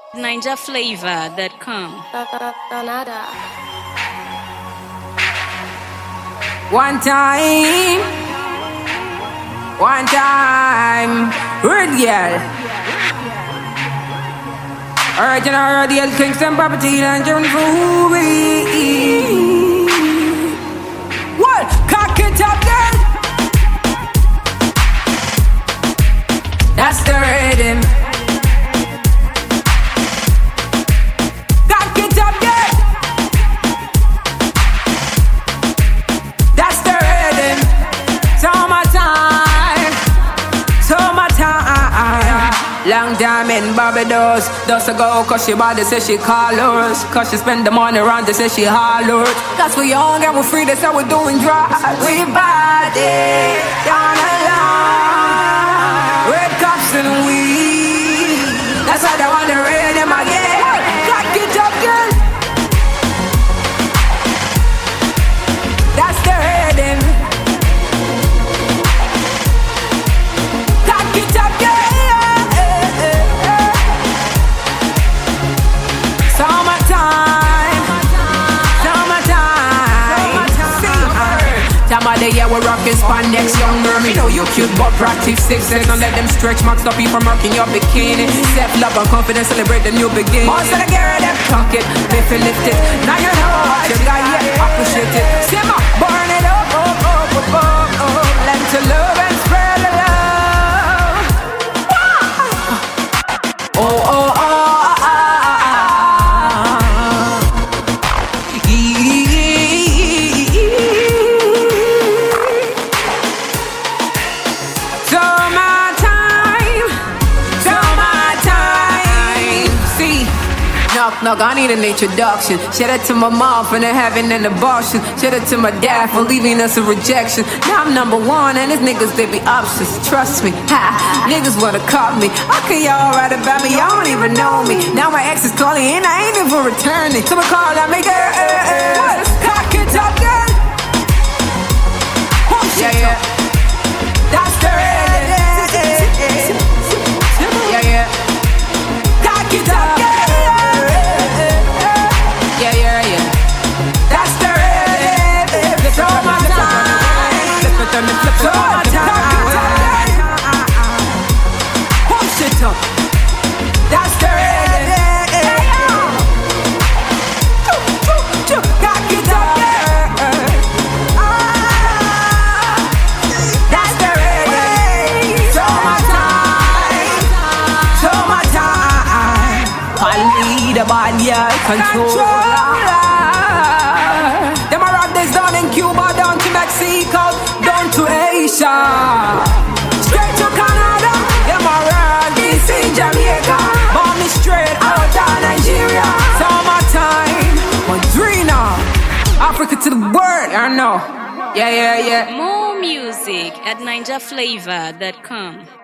NinjaFlavor.com. One time, red girl. Original deal, Kingston property, and John Ruby. What? Cock it up, girl. That's the rhythm. Cock it up, girl. That's the rhythm. Summertime. Long time in Barbados, does a go cause she body say she call us. Cause she spend the money around to say she hollered. Cause we young and we free, that's how we doing drugs. We body down the line. Red cups and weed. That's how they want to read them again. Cock it up, girl. That's the rhythm. Cock it up, girl. Time of the year we're rocking spandex, young girl. Me know you cute, but practice 6 seconds. Don't let them stretch marks stop you from rocking your bikini. Self-love and confidence, celebrate the new beginning. Most of the girl them talk it, lift it, lift it. Now you know what you got, yeah, appreciate it. Simmer, burn it up, Learn to love and spread the love. Knock, I need an introduction. Shout out to my mom for not having an abortion. Shout out to my dad for leaving us a rejection. Now I'm number one and these niggas, they be options. Trust me, niggas wanna cop me. How can y'all write about me? Y'all don't even know me. Now my ex is calling and I ain't even returning. So I call out me, girl, cock it up, girl. Yeah. That's the rhythm. Yeah. Cock it up, girl. That's the rhythm. It's all my time. It's all my time. Push it up. That's the rhythm. Cock it up. That's the rhythm. It's all my time. It's all my time. I need a body controller. Them a rock this down in Cuba, down to Mexico, down to Asia, straight to Canada. Them a rock this in Jamaica, bomb me straight out of Nigeria. Summertime, Madrina, Africa to the world, I know. Yeah. More music at NinjaFlavor.com.